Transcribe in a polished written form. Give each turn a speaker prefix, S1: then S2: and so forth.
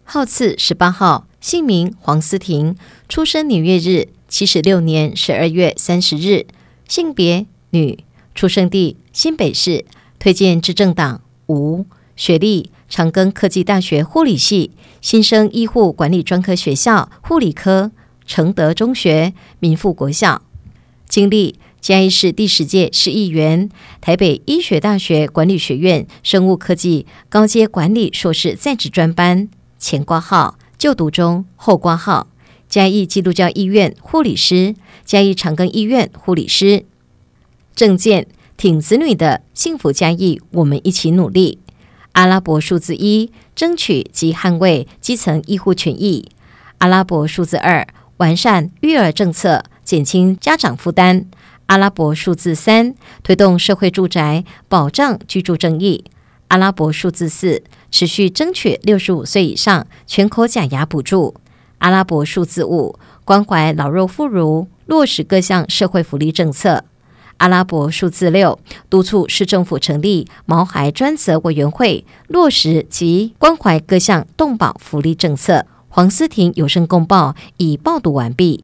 S1: 号次18号，姓名黄思婷，出生年月日76年12月30日，性别女，出生地新北市，推荐之政党无，学历长庚科技大学护理系，新生医护管理专科学校护理科，承德中学，民附国小。经历嘉义市第10届市议员，台北医学大学管理学院生物科技高阶管理硕士在职专班，前挂号，就读中，后挂号，嘉义基督教医院护理师，嘉义长庚医院护理师。政见挺子女的幸福嘉义，我们一起努力。阿拉伯数字1，争取及捍卫基层医护权益。阿拉伯数字2，完善育儿政策，减轻家长负担。阿拉伯数字3，推动社会住宅，保障居住正义。阿拉伯数字4，持续争取65岁以上全口假牙补助。阿拉伯数字5，关怀老弱妇孺，落实各项社会福利政策。阿拉伯数字6，督促市政府成立毛孩专责委员会，落实及关怀各项动保福利政策。黄思婷有声公报已报读完毕。